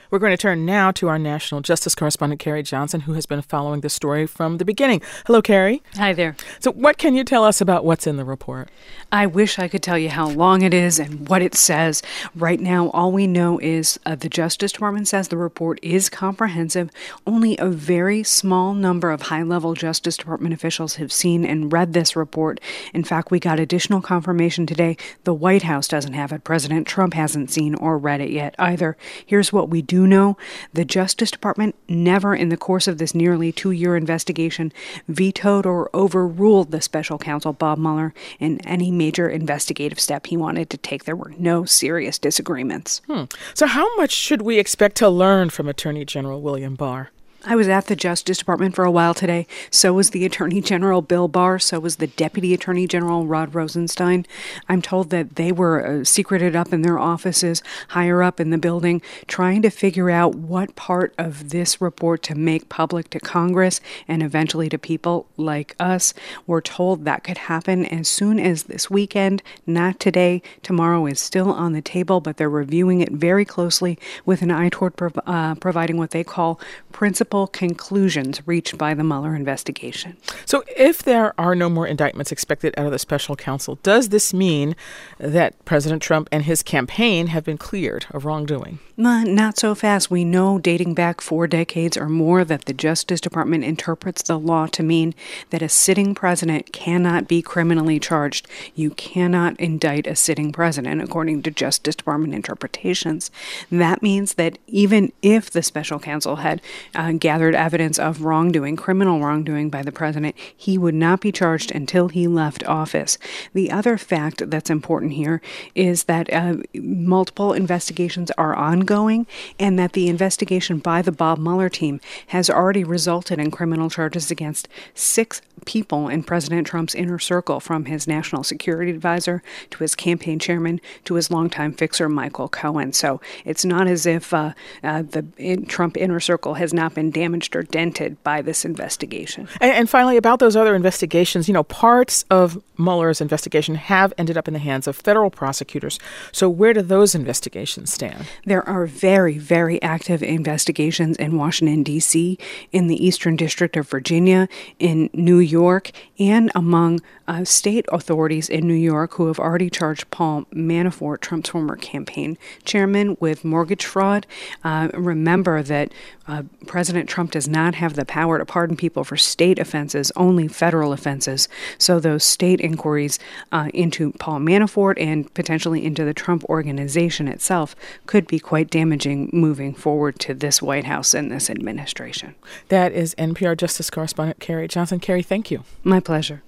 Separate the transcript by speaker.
Speaker 1: We're going to turn now to our national justice correspondent, Carrie Johnson, who has been following the story from the beginning. Hello, Carrie.
Speaker 2: Hi there.
Speaker 1: So what can you tell us about what's in the report?
Speaker 2: I wish I could tell you how long it is and what it says. Right now, all we know is the Justice Department says the report is comprehensive. Only a very small number of high-level Justice Department officials have seen and read this report. In fact, we got additional confirmation today. The White House doesn't have it. President Trump hasn't seen or read it yet either. Here's what we do know. The Justice Department never in the course of this nearly 2-year investigation vetoed or overruled the special counsel Bob Mueller in any major investigative step he wanted to take. There were no serious disagreements.
Speaker 1: So how much should we expect to learn from Attorney General William Barr?
Speaker 2: I was at the Justice Department for a while today. So was the Attorney General Bill Barr. So was the Deputy Attorney General Rod Rosenstein. I'm told that they were secreted up in their offices, higher up in the building, trying to figure out what part of this report to make public to Congress and eventually to people like us. We're told that could happen as soon as this weekend, not today. Tomorrow is still on the table, but they're reviewing it very closely with an eye toward providing what they call principal conclusions reached by the Mueller investigation.
Speaker 1: So if there are no more indictments expected out of the special counsel, does this mean that President Trump and his campaign have been cleared of wrongdoing?
Speaker 2: Not so fast. We know dating back 4 decades or more that the Justice Department interprets the law to mean that a sitting president cannot be criminally charged. You cannot indict a sitting president, according to Justice Department interpretations. That means that even if the special counsel had gathered evidence of wrongdoing, criminal wrongdoing by the president, he would not be charged until he left office. The other fact that's important here is that multiple investigations are ongoing and that the investigation by the Bob Mueller team has already resulted in criminal charges against 6 people in President Trump's inner circle, from his national security advisor to his campaign chairman to his longtime fixer, Michael Cohen. So it's not as if the Trump inner circle has not been damaged or dented by this investigation.
Speaker 1: And finally, about those other investigations, parts of Mueller's investigation have ended up in the hands of federal prosecutors. So where do those investigations stand?
Speaker 2: There are very, very active investigations in Washington, D.C., in the Eastern District of Virginia, in New York, and among state authorities in New York who have already charged Paul Manafort, Trump's former campaign chairman, with mortgage fraud. Remember that President Trump does not have the power to pardon people for state offenses, only federal offenses. So those state inquiries into Paul Manafort and potentially into the Trump organization itself could be quite damaging moving forward to this White House and this administration.
Speaker 1: That is NPR Justice Correspondent Carrie Johnson. Carrie, thank you.
Speaker 2: My pleasure.